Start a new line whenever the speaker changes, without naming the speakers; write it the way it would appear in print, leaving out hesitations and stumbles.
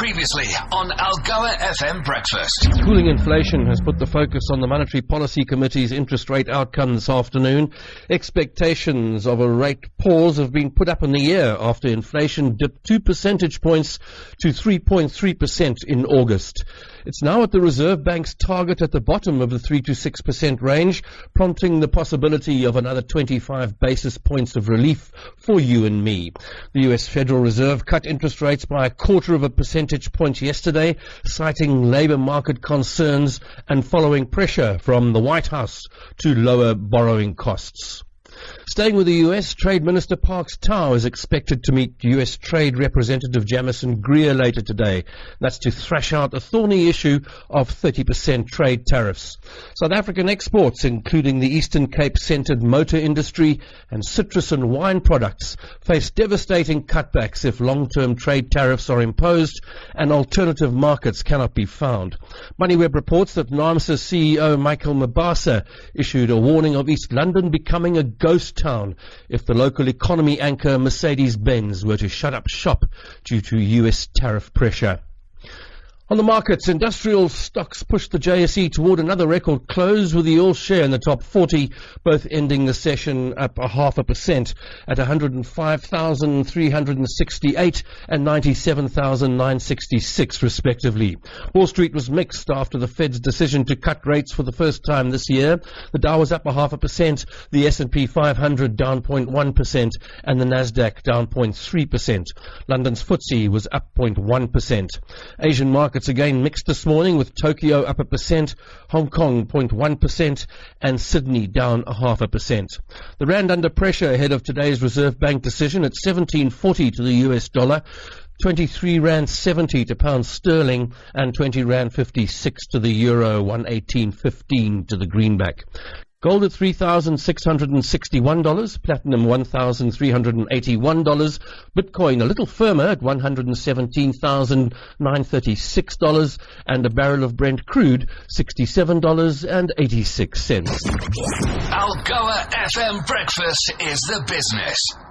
Previously on Algoa FM Breakfast.
Cooling inflation has put the focus on the Monetary Policy Committee's interest rate outcome this afternoon. Expectations of a rate pause have been put up in the air after inflation dipped 2 percentage points to 3.3% in August. It's now at the Reserve Bank's target at the bottom of the 3 to 6% range, prompting the possibility of another 25 basis points of relief for you and me. The US Federal Reserve cut interest rates by 0.25 percentage point yesterday, citing labour market concerns and following pressure from the White House to lower borrowing costs. Staying with the U.S., Trade Minister Parks Tao is expected to meet U.S. Trade Representative Jamison Greer later today. That's to thrash out the thorny issue of 30% trade tariffs. South African exports, including the Eastern Cape-centred motor industry and citrus and wine products, face devastating cutbacks if long-term trade tariffs are imposed and alternative markets cannot be found. MoneyWeb reports that NAAMSA CEO Michael Mabasa issued a warning of East London becoming a ghost town if the local economy anchor Mercedes-Benz were to shut up shop due to US tariff pressure. On the markets, industrial stocks pushed the JSE toward another record close, with the All Share in the top 40, both ending the session up 0.5% at 105,368 and 97,966 respectively. Wall Street was mixed after the Fed's decision to cut rates for the first time this year. The Dow was up 0.5%, the S&P 500 down 0.1%, and the Nasdaq down 0.3%. London's FTSE was up 0.1%. Asian markets again mixed this morning, with Tokyo up 1%, Hong Kong 0.1%, and Sydney down 0.5%. The rand under pressure ahead of today's Reserve Bank decision at 17.40 to the US dollar, 23 rand 70 to pound sterling, and 20 rand 56 to the euro, 118.15 to the greenback. Gold at $3,661, platinum $1,381, Bitcoin a little firmer at $117,936, and a barrel of Brent crude $67.86.
Algoa FM Breakfast is the business.